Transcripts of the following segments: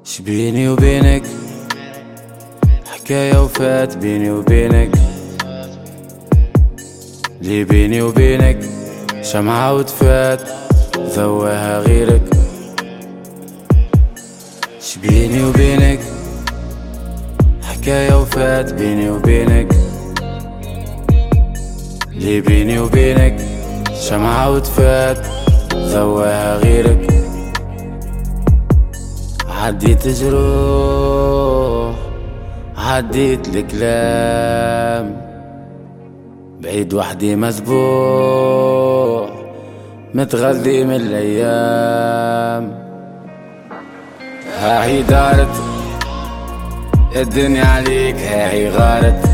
شبيني وبينك حكاية وفات بيني وبينك، لي بيني وبينك شمعة وتفات ذواها غيرك. شبيني وبينك حكاية وفات بيني وبينك، لي بيني وبينك شمعة وتفات ذواها غيرك. عديت جروح عديت الكلام، بعيد وحدي مسبوح متغذي من الايام. هاهي دارت الدنيا عليك، هاهي غارت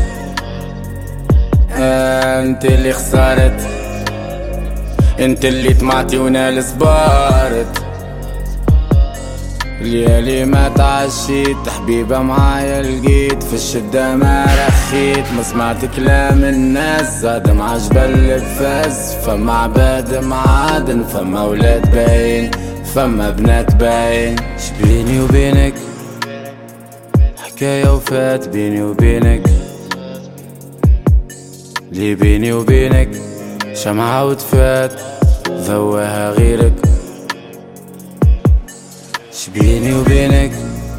انت اللي خسارت، انت اللي طمعتي وانا صبارت. ليالي ما تعشيت حبيبة معايا لقيت، في الشدة ما رخيت، ما سمعت كلام الناس زاد مع جبل بفاز. فما عباد معادن، فما ولاد باين، فما بنات باين. شبيني وبينك حكاية وفات بيني وبينك، لي بيني وبينك شمعة وتفات ذواها غيرك. شبيني وبينك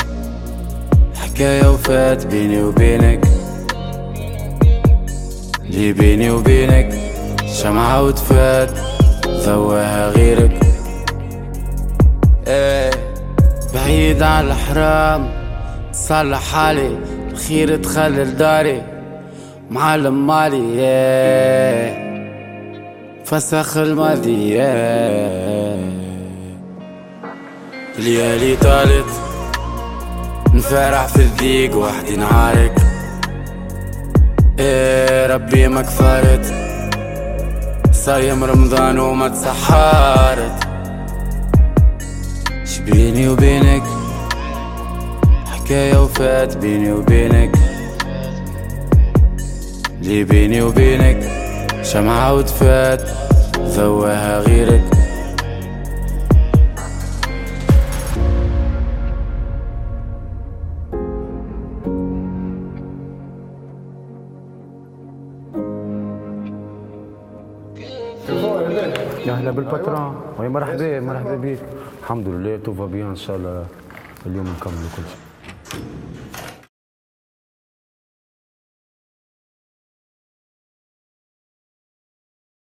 حكاية وفات بيني وبينك، لي بيني وبينك شمعة وتفات ذواها غيرك. بعيد على الحرام صلح حالي، الخير دخل لداري معلم مالي فسخ الماضي. ليالي طالت نفرح في الضيق وحدي نعارك، ربي ما كفرت صايم رمضان وما تسحرت. شبيني وبينك حكاية وفات بيني وبينك، لي بيني وبينك شمعة وتفات ذواها غيرك. يا هلا بالباترون، وي مرحبا مرحبا بيك. الحمد لله توفا بيان ان شاء الله، اليوم نكملوا كل شيء.